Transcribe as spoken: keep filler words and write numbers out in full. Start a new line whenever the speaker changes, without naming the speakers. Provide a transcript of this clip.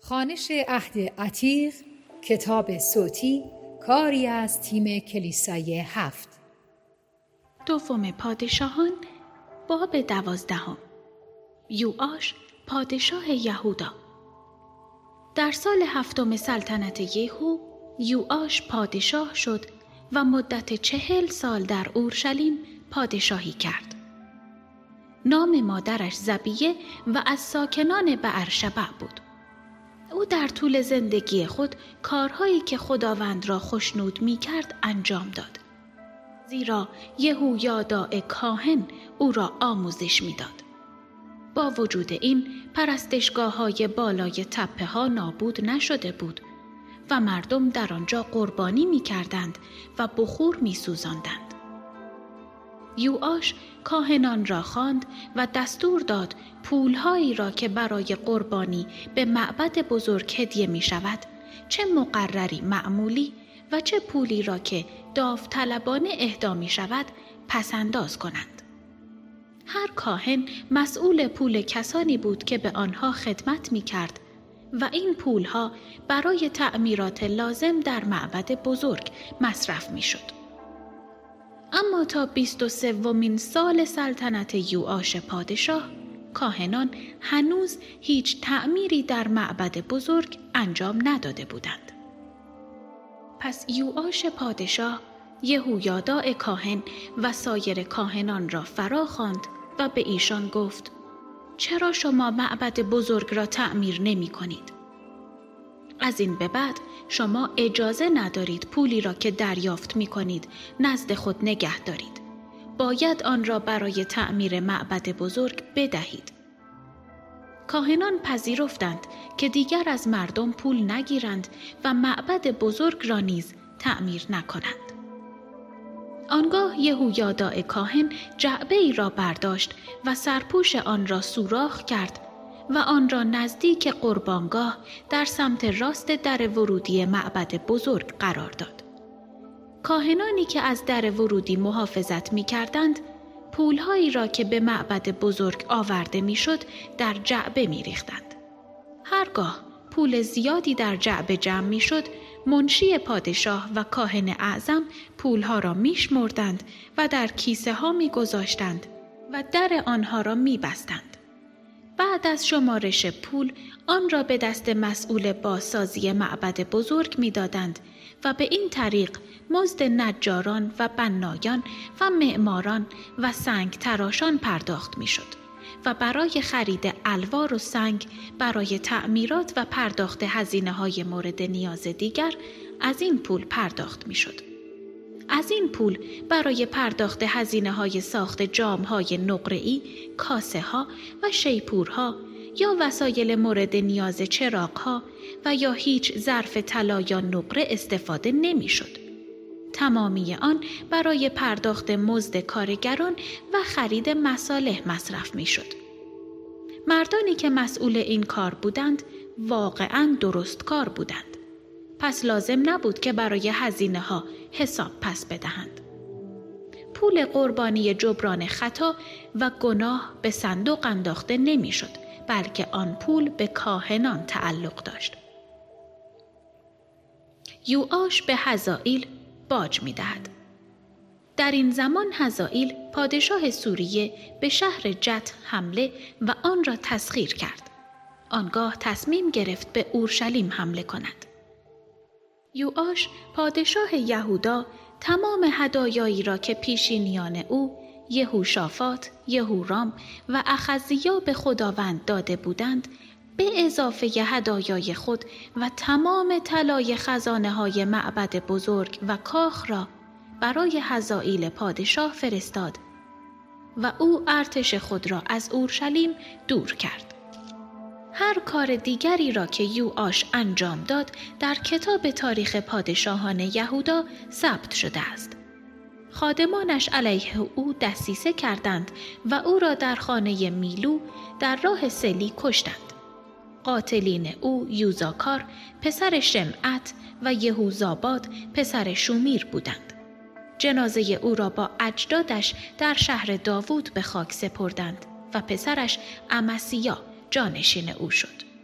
خوانش عهد عتیق، کتاب صوتی، کاری از تیم کلیسای هفت.
دوم پادشاهان، باب دوازدهم. یوآش پادشاه یهودا. در سال هفتم سلطنت یهو، یوآش پادشاه شد و مدت چهل سال در اورشلیم پادشاهی کرد. نام مادرش زبیه و از ساکنان بئرشبع بود. او در طول زندگی خود کارهایی که خداوند را خوشنود می کرد انجام داد. زیرا یهویاداع کاهن او را آموزش می داد. با وجود این پرستشگاه های بالای تپه ها نابود نشده بود و مردم در آنجا قربانی می کردند و بخور می سوزاندند. یوآش کاهنان را خواند و دستور داد پولهایی را که برای قربانی به معبد بزرگ هدیه می شود، چه مقرری معمولی و چه پولی را که داوطلبانه اهدا می شود پسنداز کنند. هر کاهن مسئول پول کسانی بود که به آنها خدمت می کرد و این پولها برای تعمیرات لازم در معبد بزرگ مصرف می شد. اما تا بیست و سومین سال سلطنت یوآش پادشاه، کاهنان هنوز هیچ تعمیری در معبد بزرگ انجام نداده بودند. پس یوآش پادشاه یهویاداع کاهن و سایر کاهنان را فرا خواند و به ایشان گفت: چرا شما معبد بزرگ را تعمیر نمی کنید؟ از این به بعد شما اجازه ندارید پولی را که دریافت می کنید نزد خود نگه دارید. باید آن را برای تعمیر معبد بزرگ بدهید. کاهنان پذیرفتند که دیگر از مردم پول نگیرند و معبد بزرگ را نیز تعمیر نکنند. آنگاه یهویاداع کاهن جعبه ای را برداشت و سرپوش آن را سوراخ کرد و آن را نزدیک قربانگاه در سمت راست در ورودی معبد بزرگ قرار داد. کاهنانی که از در ورودی محافظت می کردند، پولهایی را که به معبد بزرگ آورده می شد در جعبه می ریختند. هرگاه پول زیادی در جعبه جمع می شد، منشی پادشاه و کاهن اعظم پولها را می شمردند و در کیسه ها می گذاشتند و در آنها را می بستند. بعد از شمارش پول آن را به دست مسئول بازسازی معبد بزرگ می دادند و به این طریق مزد نجاران و بنایان و معماران و سنگ تراشان پرداخت می شد و برای خرید الوار و سنگ برای تعمیرات و پرداخت هزینه های مورد نیاز دیگر از این پول پرداخت می شد. از این پول برای پرداخت هزینه های ساخت جام های نقره‌ای، کاسه ها و شیپورها یا وسایل مورد نیاز چراغ ها و یا هیچ ظرف طلا یا نقره استفاده نمی شد. تمامی آن برای پرداخت مزد کارگران و خرید مصالح مصرف می شد. مردانی که مسئول این کار بودند واقعاً درست کار بودند. پس لازم نبود که برای هزینه ها حساب پس بدهند. پول قربانی جبران خطا و گناه به صندوق انداخته نمی شد، بلکه آن پول به کاهنان تعلق داشت. یوآش به حزائیل باج می دهد. در این زمان حزائیل پادشاه سوریه به شهر جت حمله و آن را تسخیر کرد. آنگاه تصمیم گرفت به اورشلیم حمله کند. یوآش پادشاه یهودا تمام هدایایی را که پیشینیان او یهوشافاط، یهورام و اخزیا به خداوند داده بودند، به اضافه هدایای خود و تمام طلای خزانه های معبد بزرگ و کاخ را برای حزائیل پادشاه فرستاد و او ارتش خود را از اورشلیم دور کرد. هر کار دیگری را که یوآش انجام داد در کتاب تاریخ پادشاهان یهودا ثبت شده است. خادمانش علیه او دسیسه کردند و او را در خانه میلو در راه سلی کشتند. قاتلین او یوزاکار پسر شمعت و یهوزاباد پسر شومیر بودند. جنازه او را با اجدادش در شهر داوود به خاک سپردند و پسرش امسیا جانشین او شد.